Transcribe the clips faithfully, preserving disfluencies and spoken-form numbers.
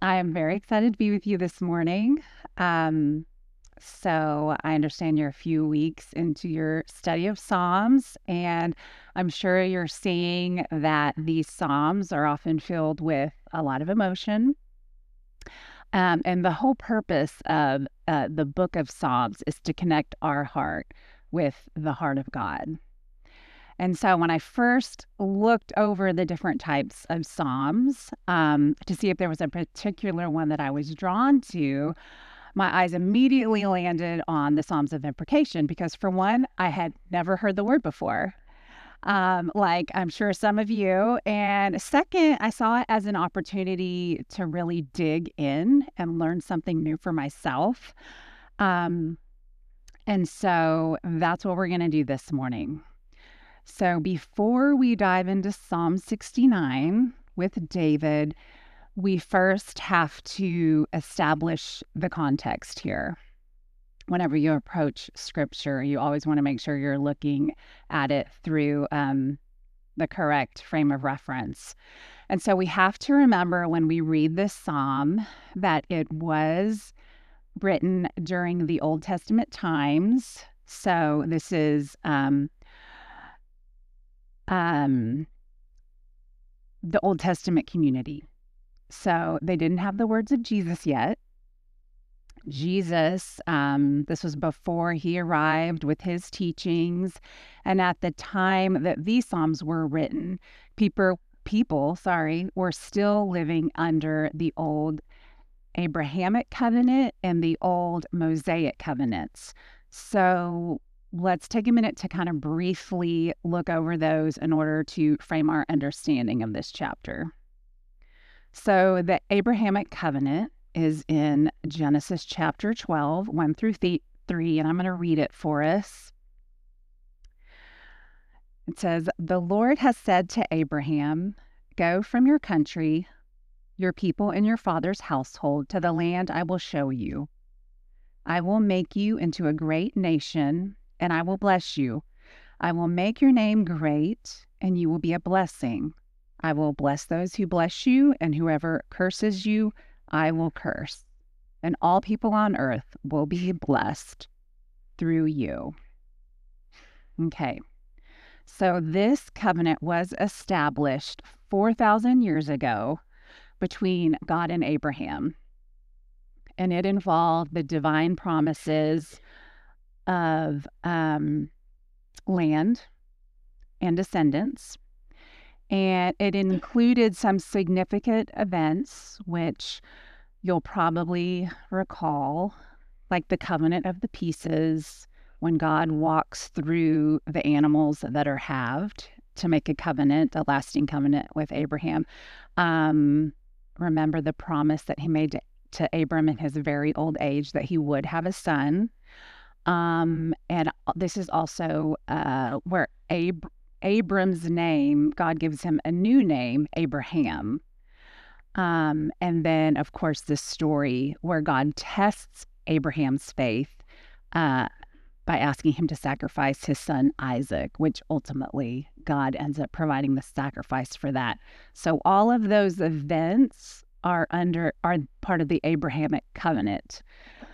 I am very excited to be with you this morning. Um, so, I understand you're a few weeks into your study of Psalms, and I'm sure you're seeing that these Psalms are often filled with a lot of emotion. Um, and the whole purpose of uh, the book of Psalms is to connect our heart with the heart of God. And so when I first looked over the different types of Psalms um, to see if there was a particular one that I was drawn to, my eyes immediately landed on the Psalms of Imprecation because, for one, I had never heard the word before, um, like I'm sure some of you. And second, I saw it as an opportunity to really dig in and learn something new for myself. Um, and so that's what we're going to do this morning. So before we dive into Psalm sixty-nine with David, we first have to establish the context here. Whenever you approach scripture, you always want to make sure you're looking at it through um, the correct frame of reference. And so we have to remember when we read this psalm that it was written during the Old Testament times. So this is um, um, the Old Testament community. So they didn't have the words of Jesus yet. Jesus, um, this was before he arrived with his teachings. And at the time that these Psalms were written, people, people, sorry, were still living under the old Abrahamic covenant and the old Mosaic covenants. So let's take a minute to kind of briefly look over those in order to frame our understanding of this chapter. So the Abrahamic covenant is in Genesis chapter twelve, one through three, and I'm going to read it for us. It says, "The Lord has said to Abraham, 'Go from your country, your people, and your father's household to the land I will show you. I will make you into a great nation, and I will bless you. I will make your name great, and you will be a blessing. I will bless those who bless you, and whoever curses you, I will curse. And all people on earth will be blessed through you.'" Okay, so this covenant was established four thousand years ago between God and Abraham. And it involved the divine promises of um, land and descendants. And it included some significant events, which you'll probably recall, like the covenant of the pieces, when God walks through the animals that are halved to make a covenant, a lasting covenant with Abraham. Um, remember the promise that he made to, to Abram in his very old age that he would have a son. Um, and this is also uh, where Ab- Abram's name, God gives him a new name, Abraham. Um, and then, of course, this story where God tests Abraham's faith uh, by asking him to sacrifice his son Isaac, which ultimately God ends up providing the sacrifice for that. So all of those events are under are part of the Abrahamic covenant.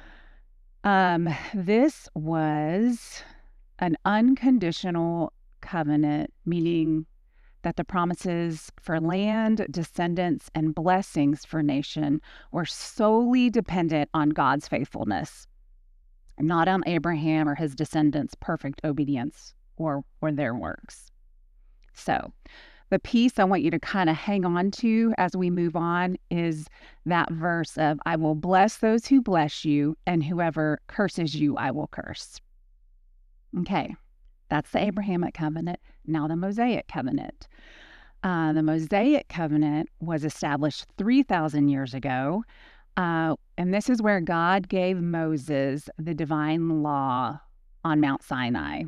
Um, this was an unconditional covenant, meaning that the promises for land, descendants, and blessings for nation were solely dependent on God's faithfulness, not on Abraham or his descendants' perfect obedience or, or their works. So the piece I want you to kind of hang on to as we move on is that verse of, "I will bless those who bless you, and whoever curses you, I will curse." Okay, that's the Abrahamic covenant. Now the Mosaic covenant. Uh, the Mosaic covenant was established three thousand years ago. Uh, and this is where God gave Moses the divine law on Mount Sinai.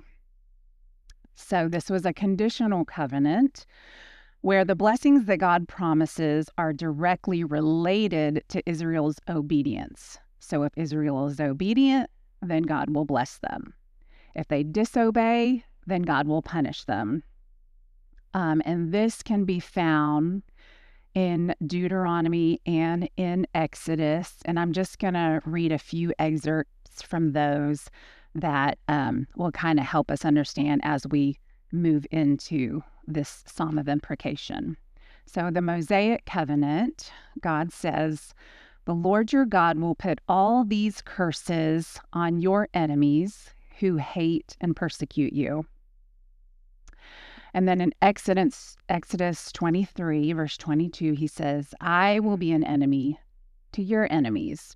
So this was a conditional covenant where the blessings that God promises are directly related to Israel's obedience. So if Israel is obedient, then God will bless them. If they disobey, then God will punish them. Um, and this can be found in Deuteronomy and in Exodus. And I'm just going to read a few excerpts from those that um, will kind of help us understand as we move into this Psalm of Imprecation. So, the Mosaic Covenant, God says, "The Lord your God will put all these curses on your enemies who hate and persecute you." And then in Exodus, Exodus twenty-three, verse twenty-two, he says, "I will be an enemy to your enemies."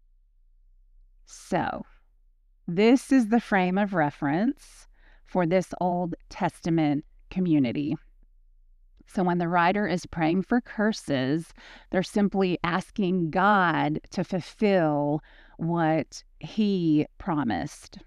So, this is the frame of reference for this Old Testament community. So when the writer is praying for curses, they're simply asking God to fulfill what he promised.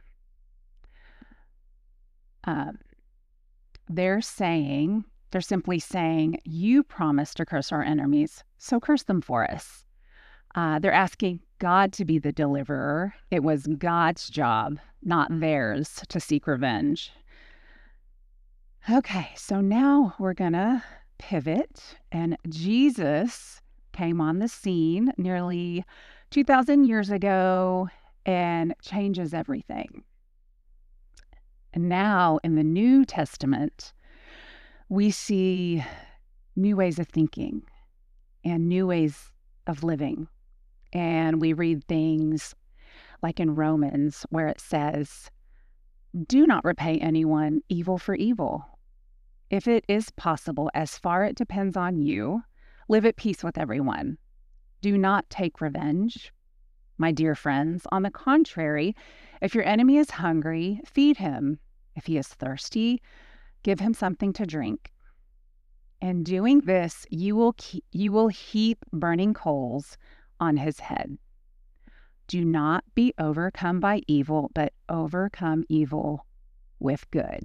Um, they're saying, they're simply saying, you promised to curse our enemies, so curse them for us. Uh, they're asking God to be the deliverer. It was God's job, not theirs, to seek revenge. Okay, so now we're going to pivot, and Jesus came on the scene nearly two thousand years ago and changes everything. And now in the New Testament, we see new ways of thinking and new ways of living. And we read things like in Romans where it says, "Do not repay anyone evil for evil. If it is possible, as far it depends on you, live at peace with everyone. Do not take revenge, my dear friends. On the contrary, if your enemy is hungry, feed him. If he is thirsty, give him something to drink. In doing this, you will keep, you will heap burning coals on his head. Do not be overcome by evil, but overcome evil with good."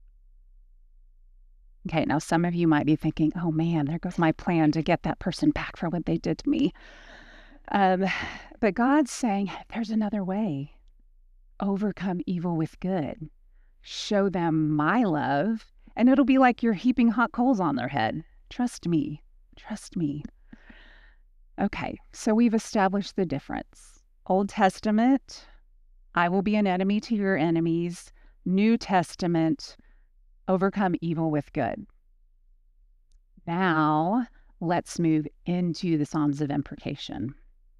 Okay, now some of you might be thinking, oh man, there goes my plan to get that person back for what they did to me. Um, but God's saying, there's another way. Overcome evil with good. Show them my love, and it'll be like you're heaping hot coals on their head. Trust me. Trust me. Okay, so we've established the difference. Old Testament, I will be an enemy to your enemies. New Testament, overcome evil with good. Now, let's move into the Psalms of Imprecation.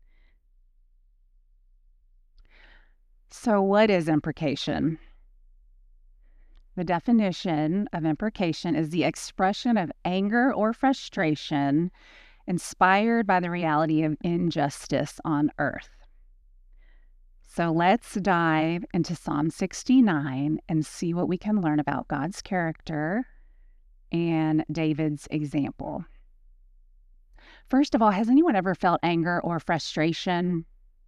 So, what is imprecation? The definition of imprecation is the expression of anger or frustration inspired by the reality of injustice on earth. So let's dive into Psalm sixty-nine and see what we can learn about God's character and David's example. First of all, has anyone ever felt anger or frustration?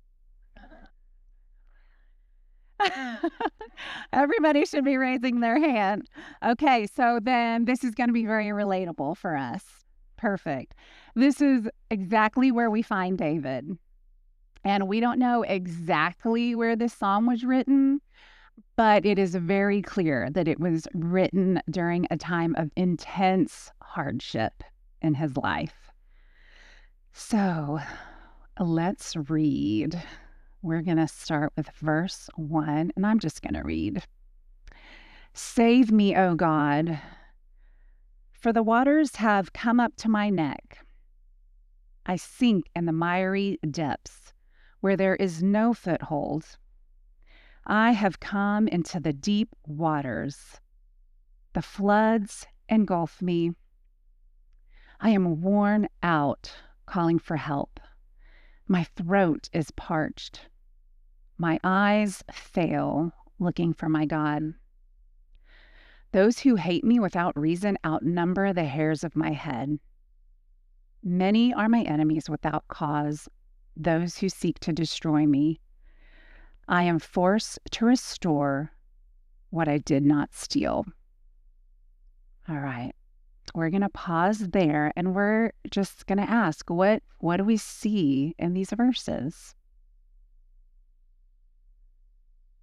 Everybody should be raising their hand. Okay, so then this is going to be very relatable for us. Perfect. This is exactly where we find David. And we don't know exactly where this psalm was written, but it is very clear that it was written during a time of intense hardship in his life. So let's read. We're going to start with verse one, and I'm just going to read. "Save me, O God, for the waters have come up to my neck. I sink in the miry depths where there is no foothold. I have come into the deep waters. The floods engulf me. I am worn out calling for help. My throat is parched. My eyes fail looking for my God. Those who hate me without reason outnumber the hairs of my head. Many are my enemies without cause, those who seek to destroy me. I am forced to restore what I did not steal." All right, we're going to pause there, and we're just going to ask, what, what do we see in these verses?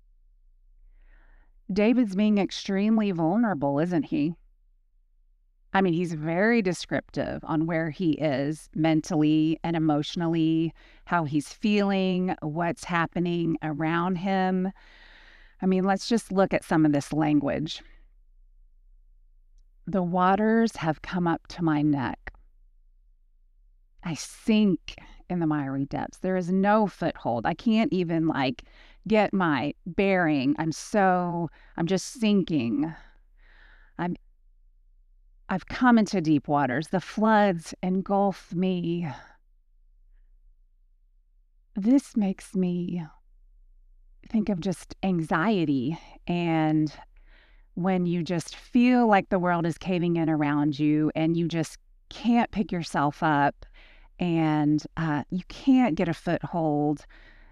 David's being extremely vulnerable, isn't he? I mean, he's very descriptive on where he is mentally and emotionally, how he's feeling, what's happening around him. I mean, let's just look at some of this language. The waters have come up to my neck. I sink in the miry depths. There is no foothold. I can't even like get my bearing. I'm so, I'm just sinking. I'm, I've come into deep waters. The floods engulf me. This makes me think of just anxiety, and when you just feel like the world is caving in around you and you just can't pick yourself up and uh, you can't get a foothold.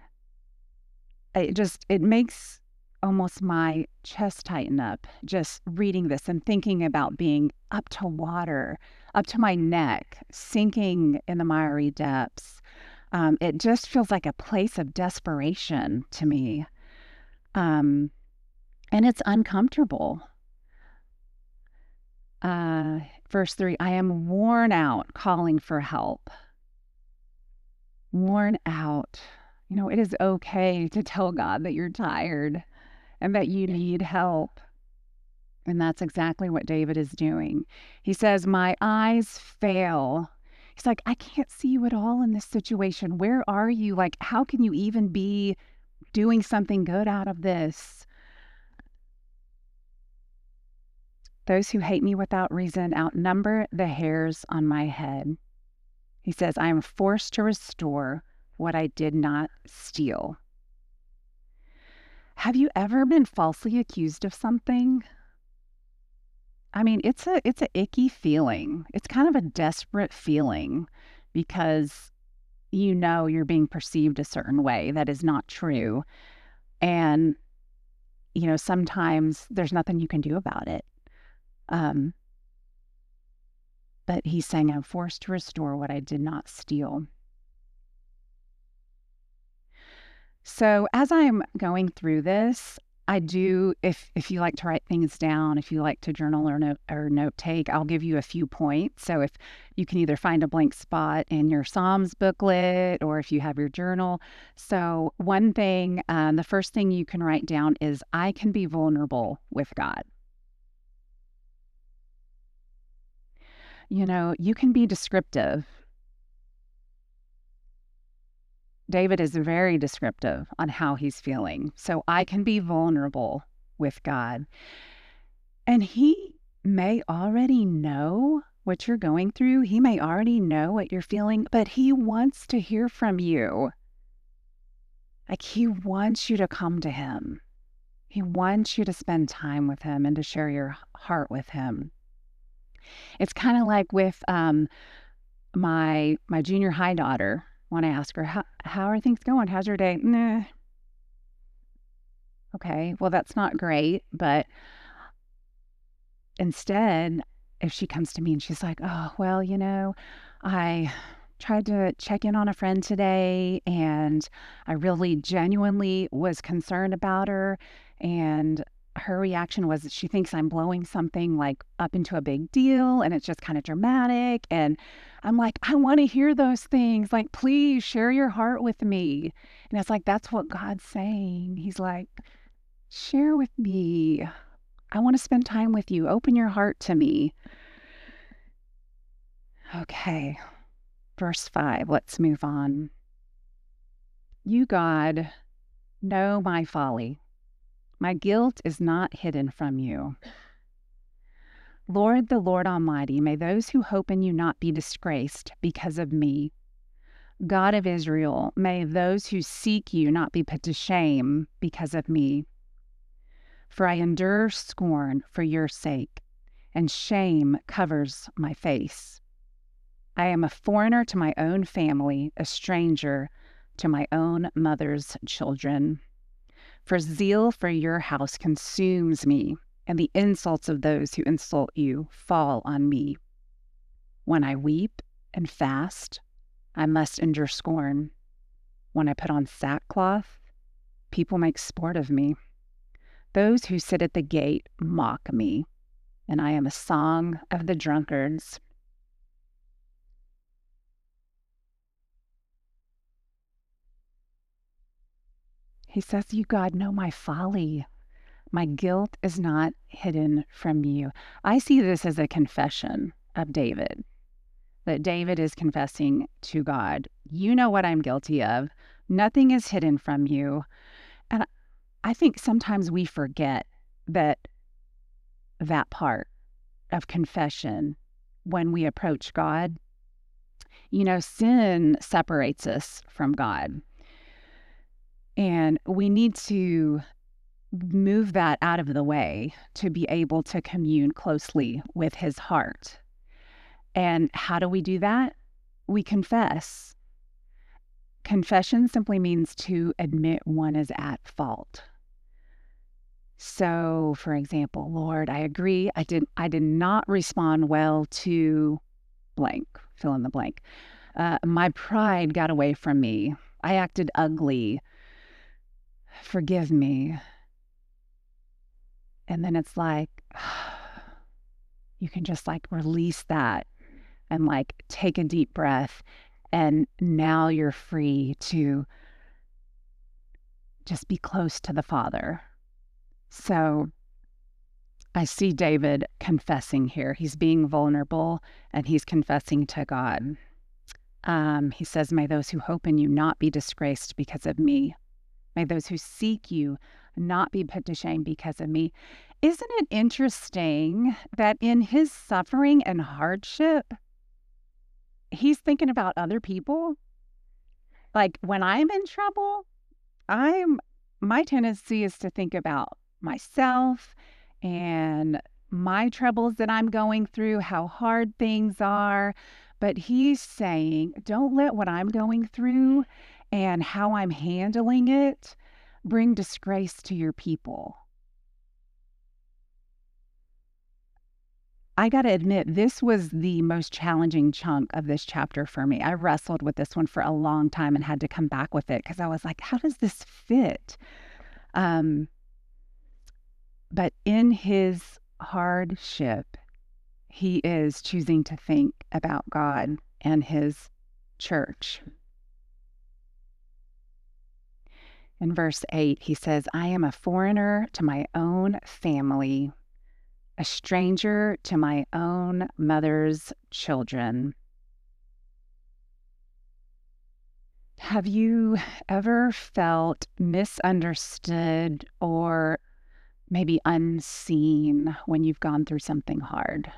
It just, it makes almost my chest tighten up just reading this and thinking about being up to water, up to my neck, sinking in the miry depths. Um, it just feels like a place of desperation to me. Um, and it's uncomfortable. Uh, verse three, I am worn out calling for help. Worn out. You know, it is okay to tell God that you're tired and that you need help. And that's exactly what David is doing. He says, my eyes fail. He's like, I can't see you at all in this situation. Where are you? Like, how can you even be doing something good out of this? Those who hate me without reason outnumber the hairs on my head. He says, I am forced to restore what I did not steal. Have you ever been falsely accused of something? I mean, it's a it's a icky feeling. It's kind of a desperate feeling because you know you're being perceived a certain way that is not true. And, you know, sometimes there's nothing you can do about it. Um, but he's saying, I'm forced to restore what I did not steal. So as I'm going through this, I do, if if you like to write things down, if you like to journal or note or note take, I'll give you a few points. So if you can either find a blank spot in your Psalms booklet or if you have your journal. So one thing, um, the first thing you can write down is I can be vulnerable with God. You know, you can be descriptive. David is very descriptive on how he's feeling. So I can be vulnerable with God. And he may already know what you're going through. He may already know what you're feeling, but he wants to hear from you. Like he wants you to come to him. He wants you to spend time with him and to share your heart with him. It's kind of like with um, my my junior high daughter. When I ask her, how, how are things going? How's your day? Nah. Okay, well, that's not great. But instead, if she comes to me and she's like, oh, well, you know, I tried to check in on a friend today and I really genuinely was concerned about her. And her reaction was that she thinks I'm blowing something like up into a big deal and it's just kind of dramatic. And I'm like, I want to hear those things. Like, please share your heart with me. And it's like, that's what God's saying. He's like, share with me. I want to spend time with you. Open your heart to me. Okay. Verse five, let's move on. You, God, know my folly. My guilt is not hidden from you. Lord, the Lord Almighty, may those who hope in you not be disgraced because of me. God of Israel, may those who seek you not be put to shame because of me. For I endure scorn for your sake, and shame covers my face. I am a foreigner to my own family, a stranger to my own mother's children. For zeal for your house consumes me, and the insults of those who insult you fall on me. When I weep and fast, I must endure scorn. When I put on sackcloth, people make sport of me. Those who sit at the gate mock me, and I am a song of the drunkards. He says, you, God, know my folly. My guilt is not hidden from you. I see this as a confession of David, that David is confessing to God, you know what I'm guilty of. Nothing is hidden from you. And I think sometimes we forget that that part of confession when we approach God. You know, sin separates us from God. And we need to move that out of the way to be able to commune closely with his heart. And how do we do that? We confess. Confession simply means to admit one is at fault. So, for example, Lord, I agree, I did I did not respond well to blank, fill in the blank. Uh, my pride got away from me. I acted ugly. Forgive me. And then it's like, you can just like release that and like take a deep breath. And now you're free to just be close to the Father. So I see David confessing here. He's being vulnerable and he's confessing to God. Um, he says, may those who hope in you not be disgraced because of me. May those who seek you not be put to shame because of me. Isn't it interesting that in his suffering and hardship, he's thinking about other people? Like when I'm in trouble, I'm my tendency is to think about myself and my troubles that I'm going through, how hard things are. But he's saying, don't let what I'm going through and how I'm handling it bring disgrace to your people. I got to admit, this was the most challenging chunk of this chapter for me. I wrestled with this one for a long time and had to come back with it because I was like, how does this fit? Um, but in his hardship, he is choosing to think about God and his church. In verse eight, he says, I am a foreigner to my own family, a stranger to my own mother's children. Have you ever felt misunderstood or maybe unseen when you've gone through something hard?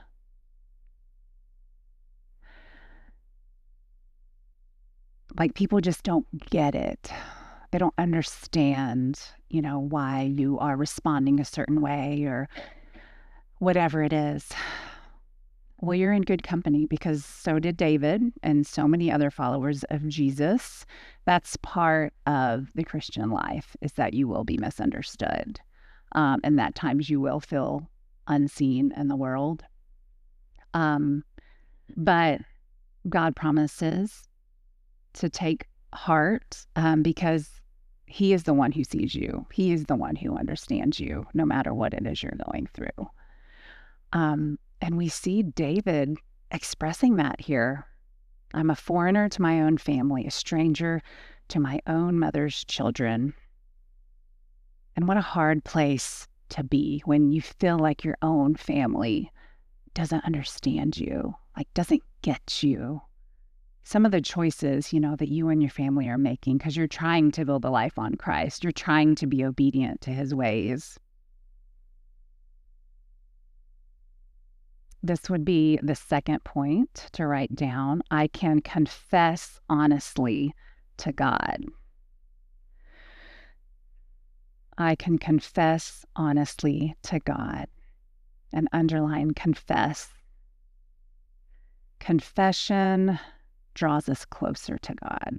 Like people just don't get it. They don't understand, you know, why you are responding a certain way or whatever it is. Well, you're in good company because so did David and so many other followers of Jesus. That's part of the Christian life, is that you will be misunderstood. Um, and that times you will feel unseen in the world. Um, but God promises to take heart um, because he is the one who sees you. He is the one who understands you, no matter what it is you're going through. Um, and we see David expressing that here. I'm a foreigner to my own family, a stranger to my own mother's children. And what a hard place to be when you feel like your own family doesn't understand you, like doesn't get you. Some of the choices, you know, that you and your family are making because you're trying to build a life on Christ. You're trying to be obedient to his ways. This would be the second point to write down. I can confess honestly to God. I can confess honestly to God. And underline confess. Confession draws us closer to God.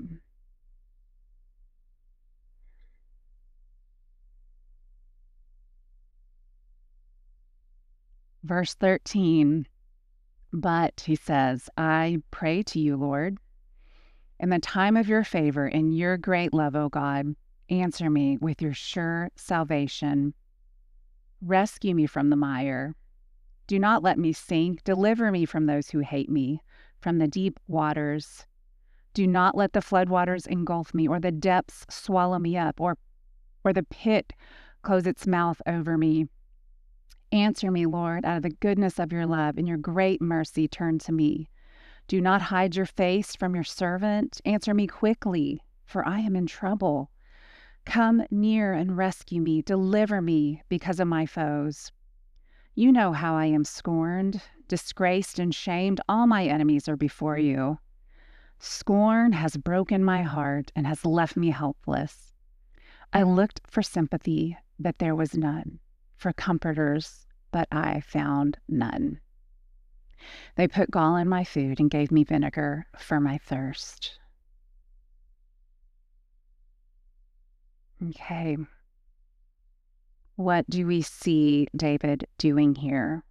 Verse thirteen, but he says, I pray to you, Lord, in the time of your favor, in your great love, O God, answer me with your sure salvation. Rescue me from the mire, Do not let me sink. Deliver me from those who hate me, from the deep waters. Do not let the floodwaters engulf me, or the depths swallow me up, or, or the pit close its mouth over me. Answer me, Lord, out of the goodness of your love, and your great mercy turn to me. Do not hide your face from your servant. Answer me quickly, for I am in trouble. Come near and rescue me. Deliver me because of my foes. You know how I am scorned, disgraced, and shamed. All my enemies are before you. Scorn has broken my heart and has left me helpless. I looked for sympathy, but there was none, for comforters, but I found none. They put gall in my food and gave me vinegar for my thirst. Okay. What do we see David doing here?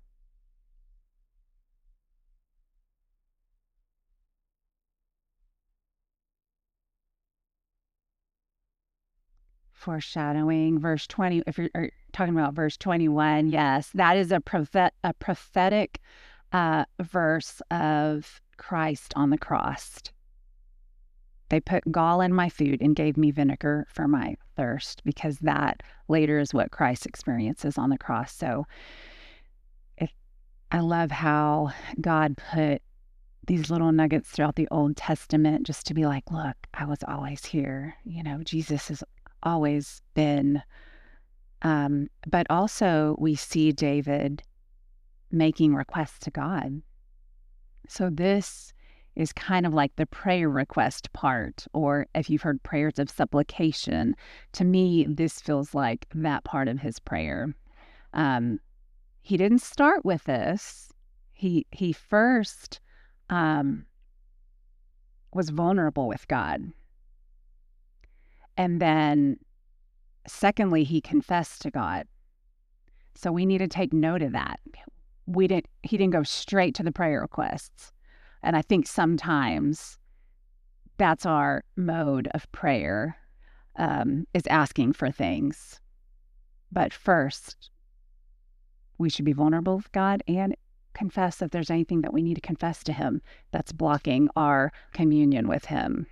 Foreshadowing, verse twenty, if you're talking about verse twenty-one, yes, that is a prophet, a prophetic uh, verse of Christ on the cross. They put gall in my food and gave me vinegar for my thirst, because that later is what Christ experiences on the cross. So if, I love how God put these little nuggets throughout the Old Testament just to be like, look, I was always here. You know, Jesus has always been. Um, but also we see David making requests to God. So this is kind of like the prayer request part, or if you've heard prayers of supplication, to me, this feels like that part of his prayer. Um, he didn't start with this. He, he first um, was vulnerable with God. And then secondly, he confessed to God. So we need to take note of that. We didn't, he didn't go straight to the prayer requests. And I think sometimes that's our mode of prayer, um, is asking for things. But first, we should be vulnerable with God and confess if there's anything that we need to confess to him that's blocking our communion with him.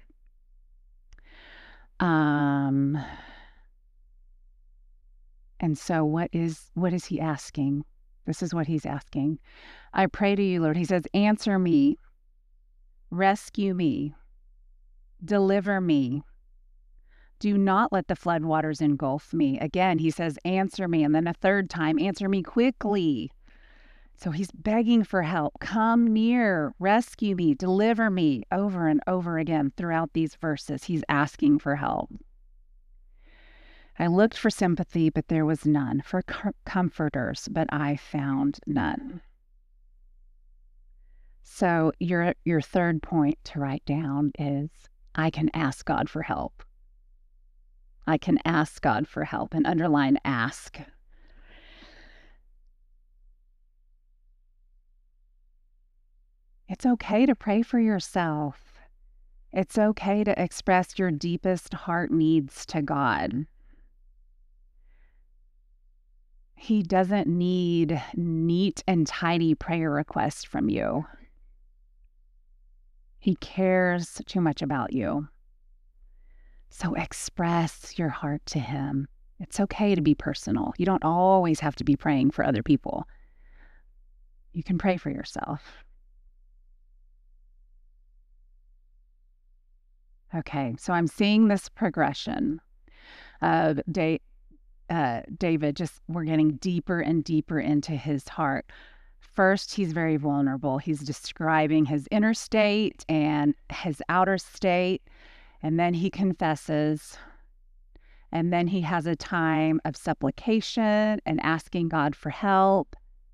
Um, and so what is, what is he asking? This is what he's asking. I pray to you, Lord. He says, answer me, rescue me, deliver me. Do not let the floodwaters engulf me. Again, he says, answer me. And then a third time, answer me quickly. So he's begging for help. Come near, rescue me, deliver me. Over and over again throughout these verses, he's asking for help. I looked for sympathy, but there was none, for com- comforters, but I found none. So your your third point to write down is, I can ask God for help. I can ask God for help, and underline ask. It's okay to pray for yourself. It's okay to express your deepest heart needs to God. He doesn't need neat and tidy prayer requests from you. He cares too much about you. So express your heart to him. It's okay to be personal. You don't always have to be praying for other people. You can pray for yourself. Okay, so I'm seeing this progression of day. Uh, David, just we're getting deeper and deeper into his heart. First, he's very vulnerable. He's describing his inner state and his outer state, and then he confesses, and then he has a time of supplication and asking God for help.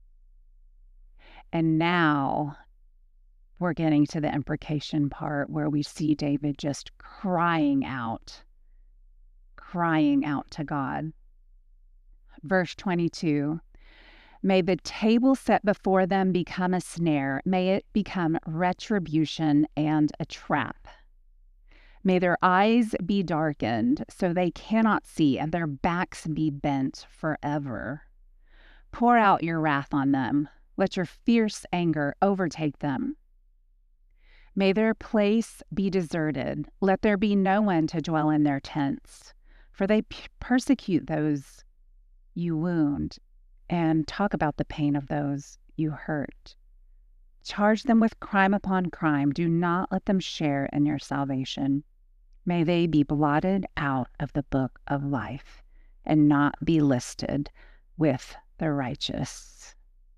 And now we're getting to the imprecation part where we see David just crying out, crying out to God. Verse twenty-two, may the table set before them become a snare. May it become retribution and a trap. May their eyes be darkened so they cannot see, and their backs be bent forever. Pour out your wrath on them. Let your fierce anger overtake them. May their place be deserted. Let there be no one to dwell in their tents, for they p- persecute those you wound and talk about the pain of those you hurt. Charge them with crime upon crime. Do not let them share in your salvation. May they be blotted out of the book of life and not be listed with the righteous.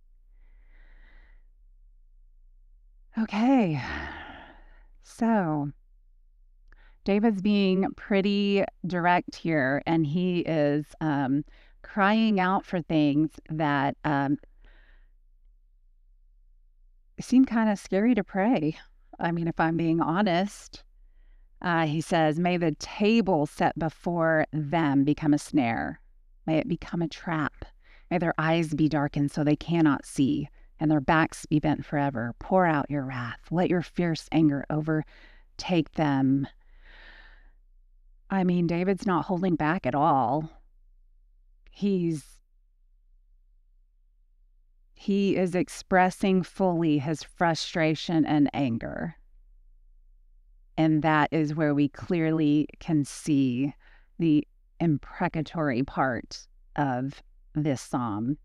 Okay, so David's being pretty direct here, and he is um, crying out for things that um, seem kind of scary to pray. I mean, if I'm being honest, uh, he says, may the table set before them become a snare. May it become a trap. May their eyes be darkened so they cannot see, and their backs be bent forever. Pour out your wrath. Let your fierce anger overtake them. I mean, David's not holding back at all. He's he is expressing fully his frustration and anger. And that is where we clearly can see the imprecatory part of this psalm.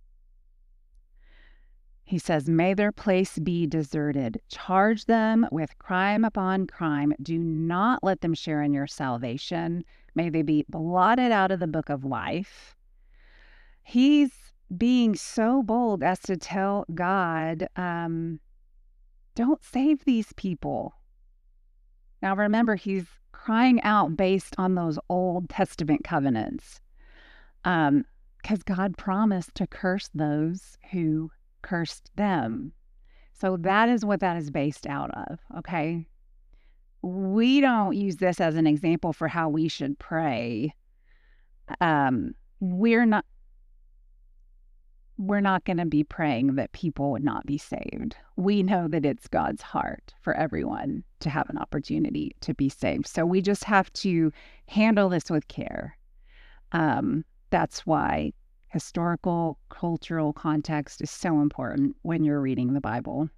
He says, may their place be deserted. Charge them with crime upon crime. Do not let them share in your salvation. May they be blotted out of the book of life. He's being so bold as to tell God, um, don't save these people. Now remember, he's crying out based on those Old Testament covenants, um, because God promised to curse those who cursed them. So that is what that is based out of, okay? We don't use this as an example for how we should pray. Um, we're not we're not going to be praying that people would not be saved. We know that it's God's heart for everyone to have an opportunity to be saved. So we just have to handle this with care. Um, that's why historical, cultural context is so important when you're reading the Bible.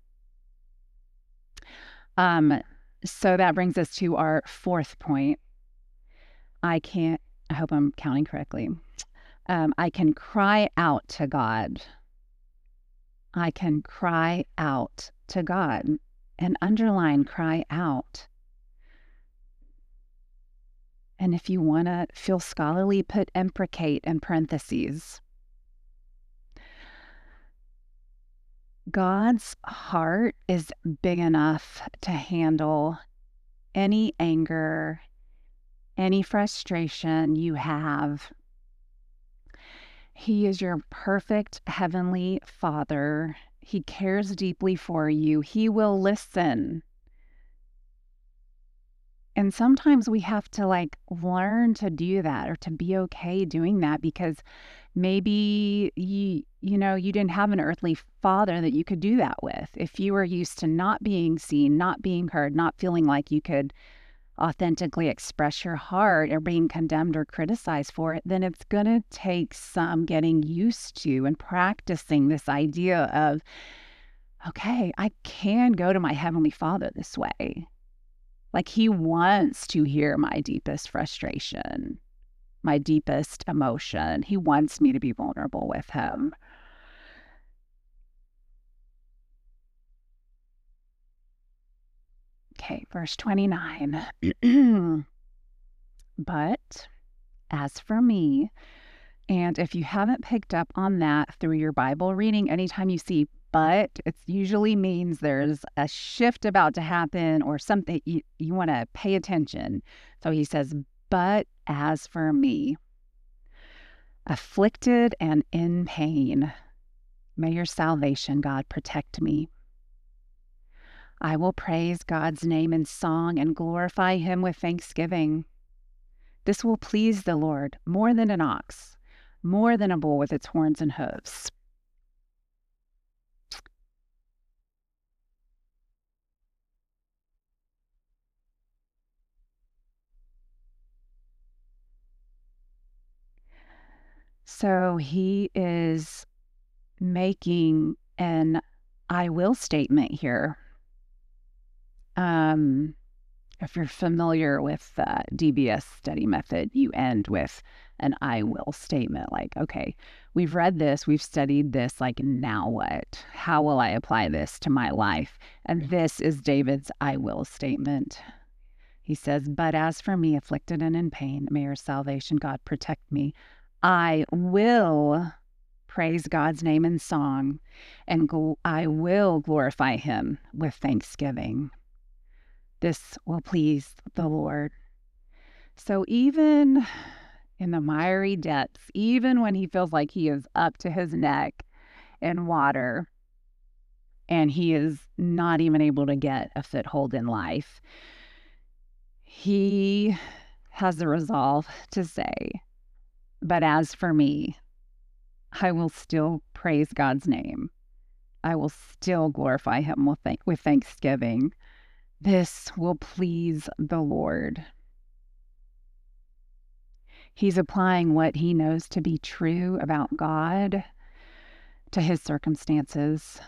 Um, so that brings us to our fourth point. I can't, I hope I'm counting correctly. Um, I can cry out to God. I can cry out to God, and underline cry out. And if you want to feel scholarly, put imprecate in parentheses. God's heart is big enough to handle any anger, any frustration you have. He is your perfect heavenly Father. He cares deeply for you. He will listen. And sometimes we have to like learn to do that or to be okay doing that, because maybe you, you know, you didn't have an earthly father that you could do that with. If you were used to not being seen, not being heard, not feeling like you could authentically express your heart or being condemned or criticized for it, then it's going to take some getting used to and practicing this idea of, okay, I can go to my Heavenly Father this way. Like he wants to hear my deepest frustration, my deepest emotion. He wants me to be vulnerable with him. Okay, verse twenty-nine. But as for me, and if you haven't picked up on that through your Bible reading, anytime you see but, it usually means there's a shift about to happen or something you, you want to pay attention. So he says, but as for me, afflicted and in pain, may your salvation, God, protect me. I will praise God's name in song and glorify him with thanksgiving. This will please the Lord more than an ox, more than a bull with its horns and hooves. So he is making an I will statement here. Um, if you're familiar with the D B S study method, you end with an I will statement. Like, okay, we've read this, we've studied this, like, now what? How will I apply this to my life? And this is David's I will statement. He says, but as for me, afflicted and in pain, may your salvation, God, protect me. I will praise God's name in song, and gl- I will glorify him with thanksgiving. This will please the Lord. So even in the miry depths, even when he feels like he is up to his neck in water and he is not even able to get a foothold in life, he has the resolve to say, but as for me, I will still praise God's name. I will still glorify him with, th- with thanksgiving. This will please the Lord. He's applying what he knows to be true about God to his circumstances.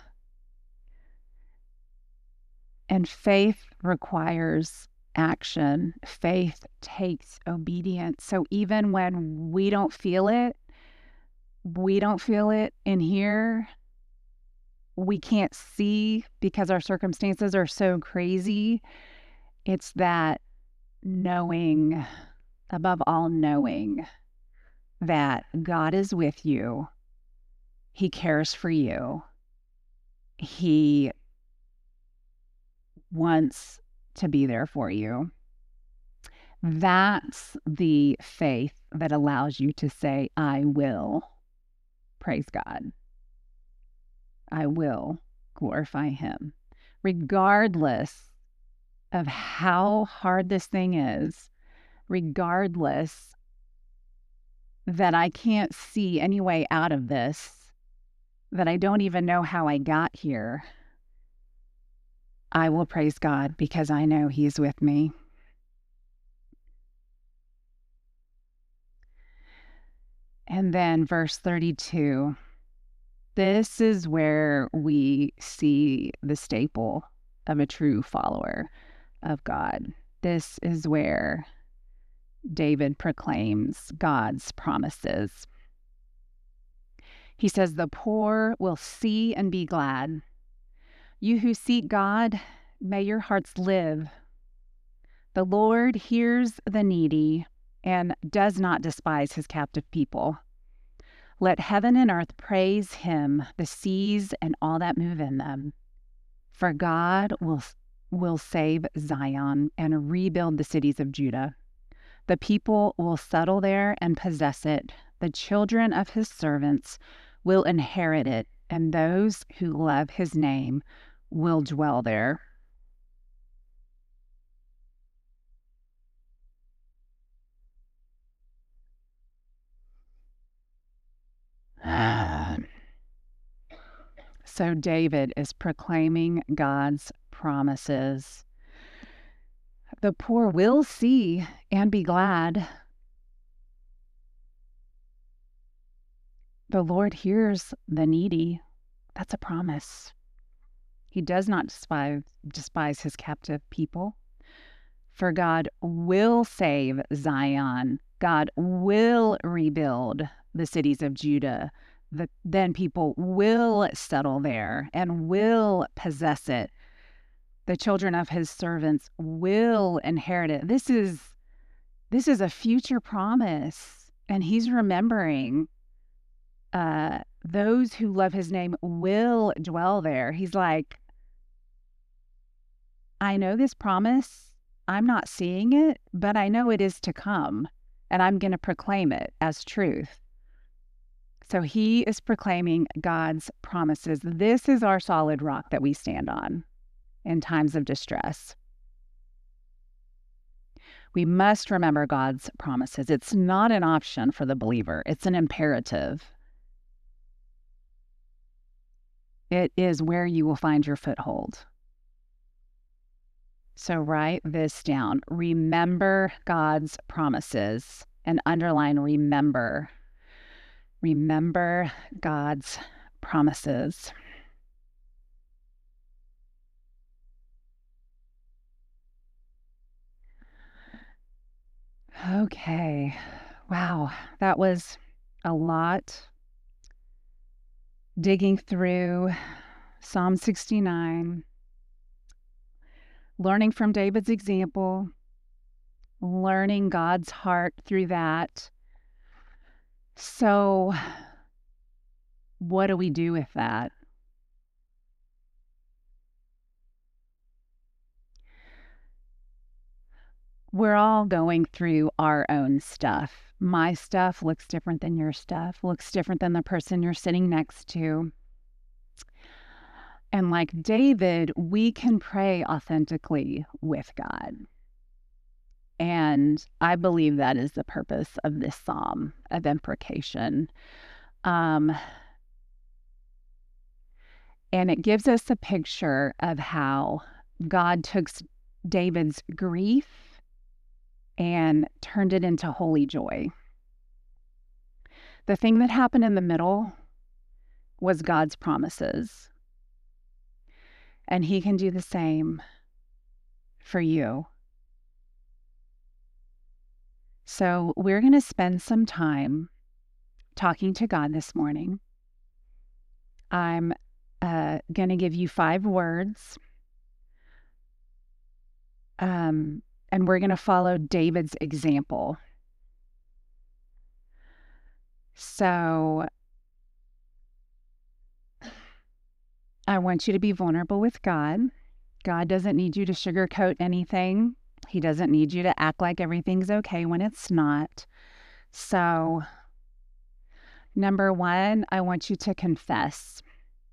And faith requires action. Faith takes obedience. So even when we don't feel it, we don't feel it in here, we can't see because our circumstances are so crazy. It's that knowing, above all, knowing that God is with you. He cares for you. He wants to be there for you. That's the faith that allows you to say, I will praise God. I will glorify him. Regardless of how hard this thing is, regardless that I can't see any way out of this, that I don't even know how I got here, I will praise God because I know he's with me. And then verse thirty-two, this is where we see the staple of a true follower of God. This is where David proclaims God's promises. He says, the poor will see and be glad. You who seek God, may your hearts live. The Lord hears the needy and does not despise his captive people. Let heaven and earth praise him, the seas and all that move in them. For God will, will save Zion and rebuild the cities of Judah. The people will settle there and possess it. The children of his servants will inherit it, and those who love his name will dwell there. So David is proclaiming God's promises. The poor will see and be glad. The Lord hears the needy. That's a promise. He does not despise, despise his captive people. For God will save Zion. God will rebuild the cities of Judah. The, then people will settle there and will possess it. The children of his servants will inherit it. This is, this is a future promise. And he's remembering uh, those who love his name will dwell there. He's like, I know this promise. I'm not seeing it, but I know it is to come, and I'm going to proclaim it as truth. So he is proclaiming God's promises. This is our solid rock that we stand on in times of distress. We must remember God's promises. It's not an option for the believer. It's an imperative. It is where you will find your foothold. So write this down. Remember God's promises and underline remember. Remember God's promises. Okay. Wow. That was a lot. Digging through Psalm sixty-nine, learning from David's example, learning God's heart through that. So, what do we do with that? We're all going through our own stuff. My stuff looks different than your stuff, looks different than the person you're sitting next to. And like David, we can pray authentically with God. And I believe that is the purpose of this psalm of imprecation. Um, and it gives us a picture of how God took David's grief and turned it into holy joy. The thing that happened in the middle was God's promises. And He can do the same for you. So, we're going to spend some time talking to God this morning. I'm uh, going to give you five words, um, and we're going to follow David's example. So, I want you to be vulnerable with God. God doesn't need you to sugarcoat anything. He doesn't need you to act like everything's okay when it's not. So, number one, I want you to confess.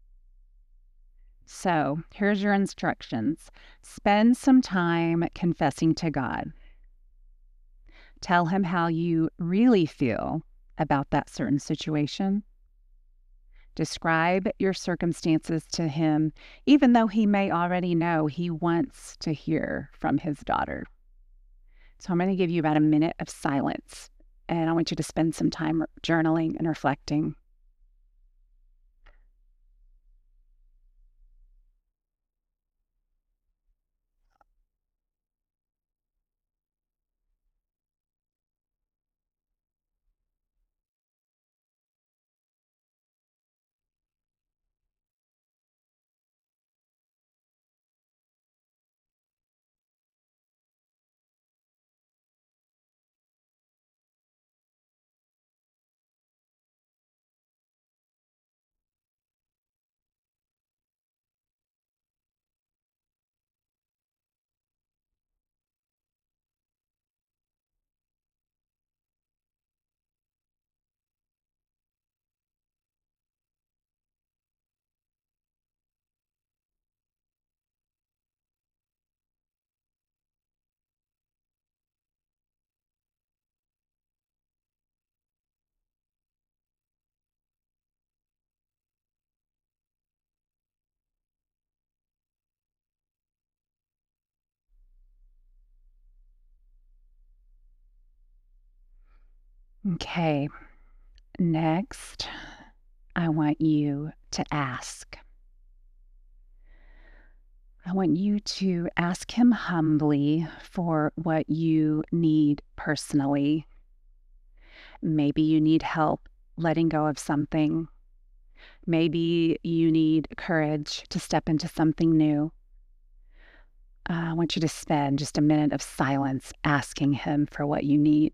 So, here's your instructions. Spend some time confessing to God. Tell Him how you really feel about that certain situation. Describe your circumstances to Him, even though He may already know. He wants to hear from His daughter. So, I'm going to give you about a minute of silence, and I want you to spend some time journaling and reflecting. Okay, next, I want you to ask. I want you to ask Him humbly for what you need personally. Maybe you need help letting go of something. Maybe you need courage to step into something new. Uh, I want you to spend just a minute of silence asking Him for what you need.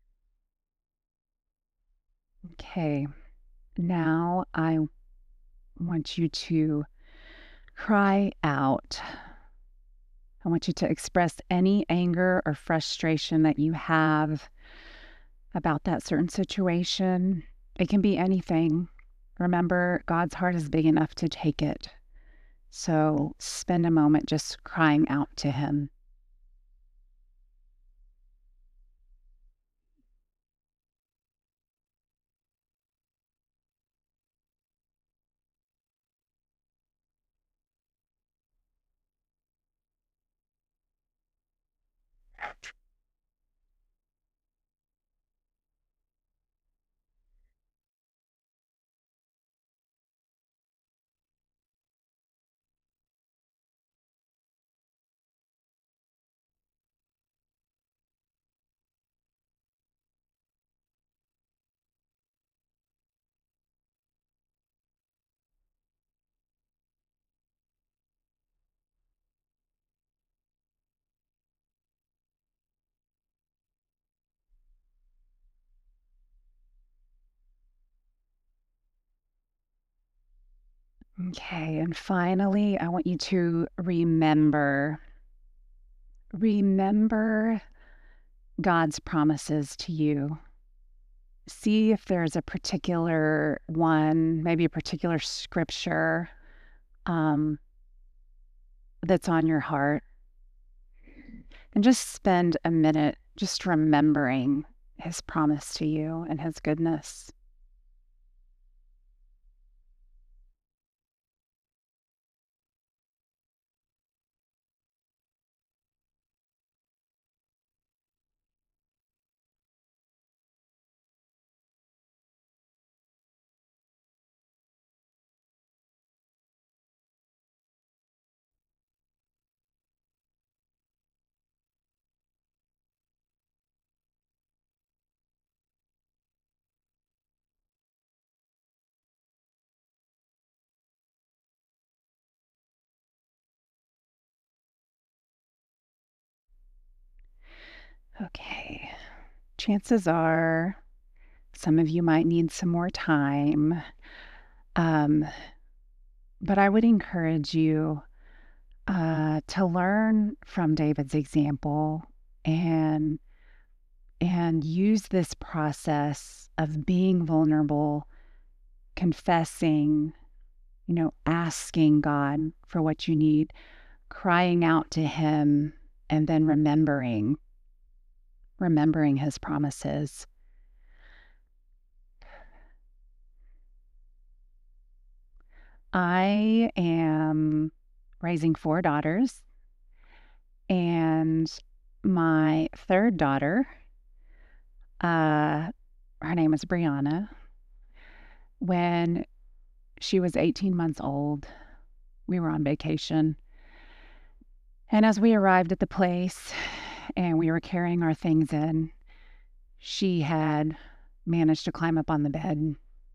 Okay, now I I want you to cry out. I want you to express any anger or frustration that you have about that certain situation. It can be anything. Remember, God's heart is big enough to take it. So spend a moment just crying out to Him. Okay, and finally, I want you to remember, remember God's promises to you. See if there's a particular one, maybe a particular scripture um, that's on your heart. And just spend a minute just remembering His promise to you and His goodness. Okay, chances are some of you might need some more time. Um, but I would encourage you uh, to learn from David's example and and use this process of being vulnerable, confessing, you know, asking God for what you need, crying out to Him, and then remembering, remembering His promises. I am raising four daughters, and my third daughter, uh, her name is Brianna. When she was eighteen months old, we were on vacation. And as we arrived at the place and we were carrying our things in, she had managed to climb up on the bed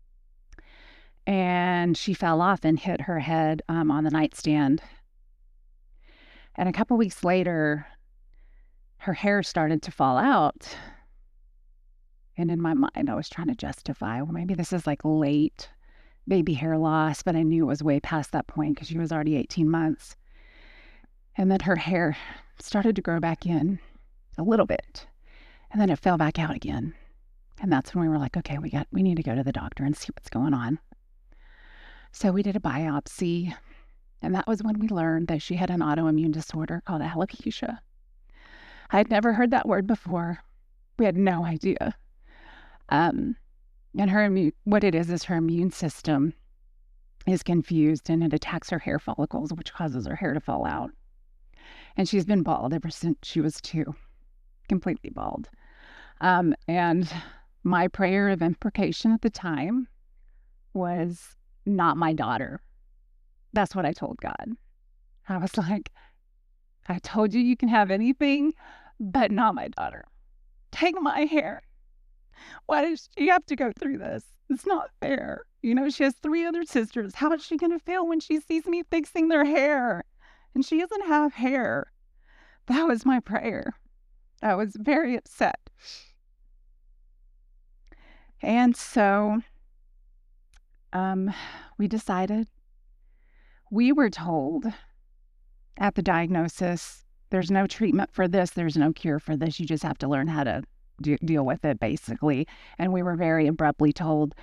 and she fell off and hit her head um, on the nightstand. And a couple weeks later, her hair started to fall out. And in my mind, I was trying to justify, well, maybe this is like late baby hair loss, but I knew it was way past that point because she was already eighteen months. And then her hair started to grow back in a little bit. And then it fell back out again. And that's when we were like, okay, we got we need to go to the doctor and see what's going on. So we did a biopsy. And that was when we learned that she had an autoimmune disorder called alopecia. I had never heard that word before. We had no idea. Um, and her immune, what it is, is her immune system is confused and it attacks her hair follicles, which causes her hair to fall out. And she's been bald ever since she was two, completely bald. Um, and my prayer of imprecation at the time was not my daughter. That's what I told God. I was like, I told you you can have anything, but not my daughter. Take my hair. Why does she have to go through this? It's not fair. You know, she has three other sisters. How is she going to feel when she sees me fixing their hair? And she doesn't have hair. That was my prayer. I was very upset. And so um, we decided, we were told at the diagnosis, there's no treatment for this, there's no cure for this, you just have to learn how to de- deal with it, basically. And we were very abruptly told,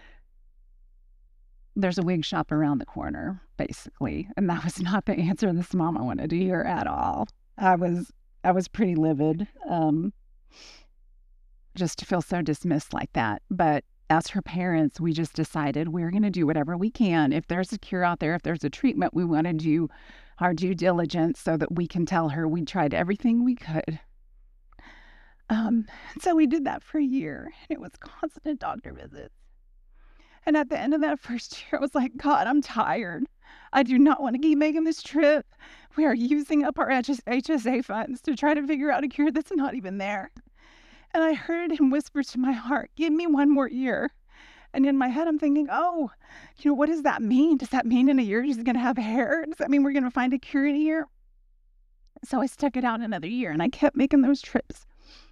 there's a wig shop around the corner, basically. And that was not the answer this mama wanted to hear at all. I was, I was pretty livid, um, just to feel so dismissed like that. But as her parents, we just decided we're going to do whatever we can. If there's a cure out there, if there's a treatment, we want to do our due diligence so that we can tell her we tried everything we could. Um, so we did that for a year, and it was constant doctor visits. And at the end of that first year, I was like, God, I'm tired. I do not want to keep making this trip. We are using up our H S A funds to try to figure out a cure that's not even there. And I heard him whisper to my heart, give me one more year. And in my head, I'm thinking, oh, you know, what does that mean? Does that mean in a year she's going to have hair? Does that mean we're going to find a cure in a year? So I stuck it out another year, and I kept making those trips.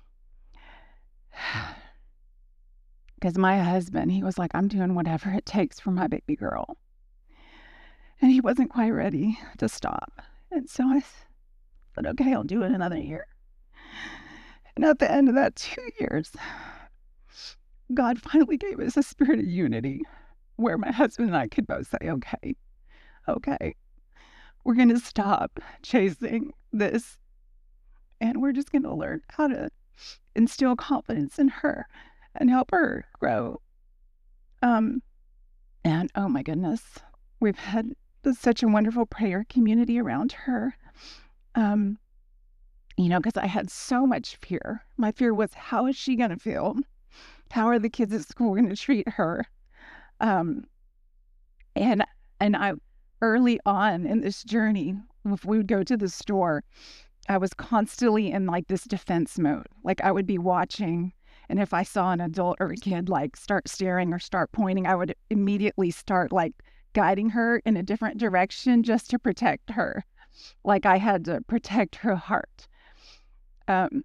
Because my husband, he was like, I'm doing whatever it takes for my baby girl. And he wasn't quite ready to stop. And so I said, okay, I'll do it another year. And at the end of that two years, God finally gave us a spirit of unity where my husband and I could both say, okay, okay, we're going to stop chasing this. And we're just going to learn how to instill confidence in her and help her grow. Um, and oh my goodness, we've had such a wonderful prayer community around her. Um, you know, because I had so much fear. My fear was, how is she going to feel? How are the kids at school going to treat her? Um, and and I, early on in this journey, if we would go to the store, I was constantly in like this defense mode. Like I would be watching, and if I saw an adult or a kid like start staring or start pointing, I would immediately start like guiding her in a different direction just to protect her. Like I had to protect her heart. Um,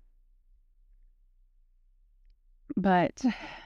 but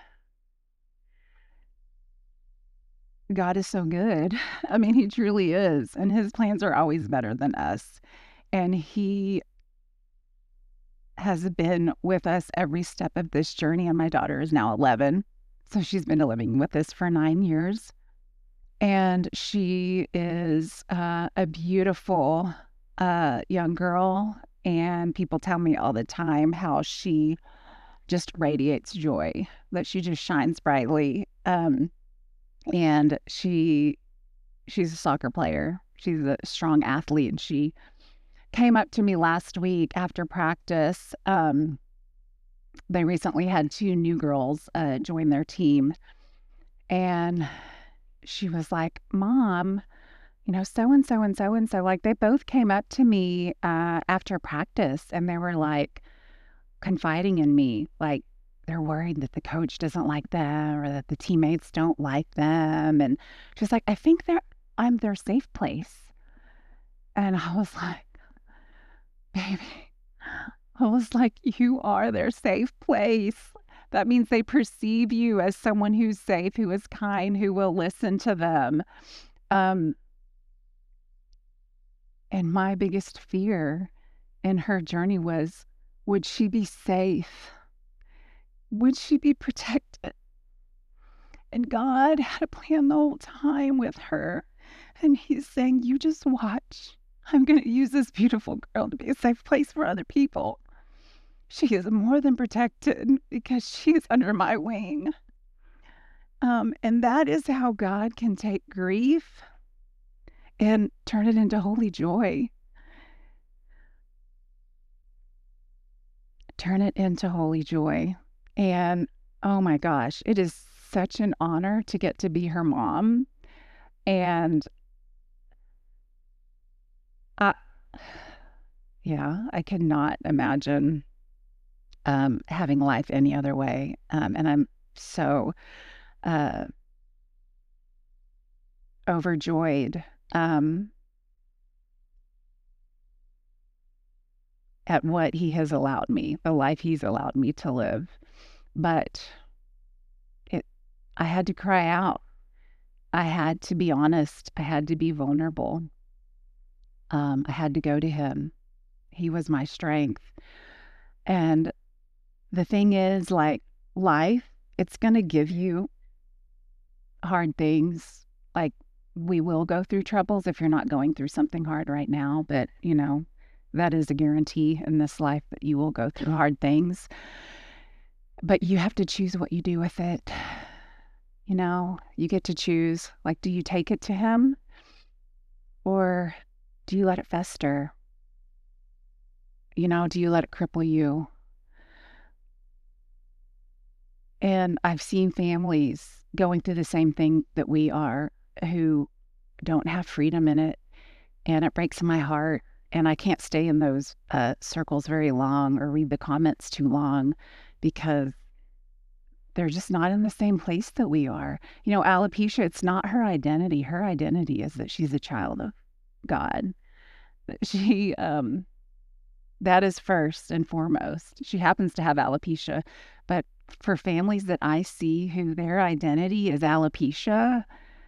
God is so good. I mean, he truly is. And his plans are always better than us. And he has been with us every step of this journey. And my daughter is now eleven. So she's been living with us for nine years. And she is uh, a beautiful uh, young girl. And people tell me all the time how she just radiates joy, that she just shines brightly. Um, and she she's a soccer player. She's a strong athlete. And she came up to me last week after practice. Um, they recently had two new girls uh, join their team. And she was like, Mom, you know, so and so and so and so, like they both came up to me uh, after practice, and they were like confiding in me, like they're worried that the coach doesn't like them or that the teammates don't like them. And she's like, I think they're I'm their safe place. And I was like, baby, I was like, you are their safe place. That means they perceive you as someone who's safe, who is kind, who will listen to them. Um, and my biggest fear in her journey was, would she be safe? Would she be protected? And God had a plan the whole time with her. And he's saying, you just watch. I'm going to use this beautiful girl to be a safe place for other people. She is more than protected because she is under my wing. Um, and that is how God can take grief and turn it into holy joy. Turn it into holy joy. And oh my gosh, it is such an honor to get to be her mom. And I, yeah, I cannot imagine um, having life any other way. Um, and I'm so uh, overjoyed um, at what he has allowed me, the life he's allowed me to live. But it, I had to cry out. I had to be honest. I had to be vulnerable. Um, I had to go to him. He was my strength. And the thing is, like, life, it's going to give you hard things. Like, we will go through troubles if you're not going through something hard right now. But, you know, that is a guarantee in this life that you will go through hard things. But you have to choose what you do with it. You know, you get to choose, like, do you take it to him or do you let it fester? You know, do you let it cripple you? And I've seen families going through the same thing that we are who don't have freedom in it. And it breaks my heart. And I can't stay in those uh, circles very long or read the comments too long because they're just not in the same place that we are. You know, alopecia, it's not her identity. Her identity is that she's a child of God. She, um, that is first and foremost. She happens to have alopecia, but for families that I see who their identity is alopecia,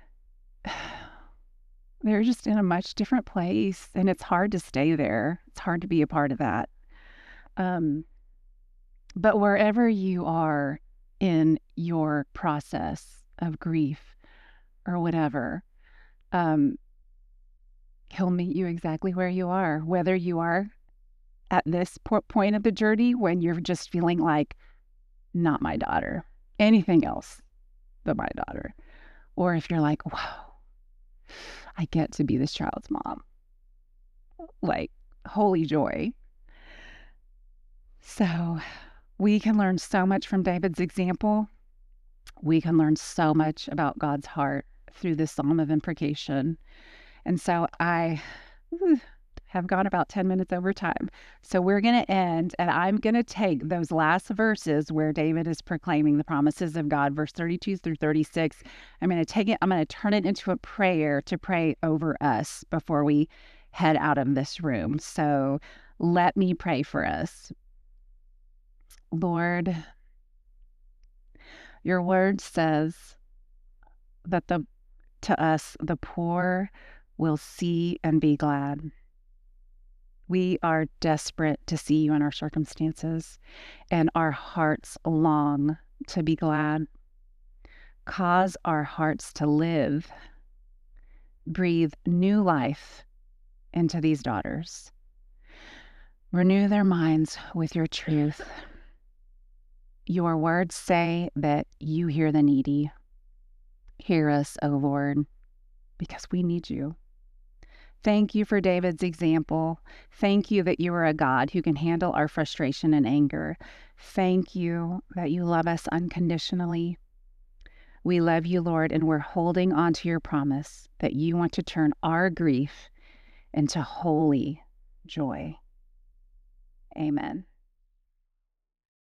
they're just in a much different place, and it's hard to stay there. It's hard to be a part of that. Um, but wherever you are in your process of grief or whatever, um, he'll meet you exactly where you are, whether you are at this po- point of the journey when you're just feeling like, not my daughter, anything else but my daughter. Or if you're like, wow, I get to be this child's mom. Like, holy joy. So we can learn so much from David's example. We can learn so much about God's heart through this psalm of imprecation. And so I have gone about ten minutes over time. So we're going to end, and I'm going to take those last verses where David is proclaiming the promises of God, verse thirty-two through thirty-six. I'm going to take it, I'm going to turn it into a prayer to pray over us before we head out of this room. So let me pray for us. Lord, your word says that the to us the poor will see and be glad. We are desperate to see you in our circumstances, and our hearts long to be glad. Cause our hearts to live. Breathe new life into these daughters. Renew their minds with your truth. Your words say that you hear the needy. Hear us, O Lord, because we need you. Thank you for David's example. Thank you that you are a God who can handle our frustration and anger. Thank you that you love us unconditionally. We love you, Lord, and we're holding on to your promise that you want to turn our grief into holy joy. Amen.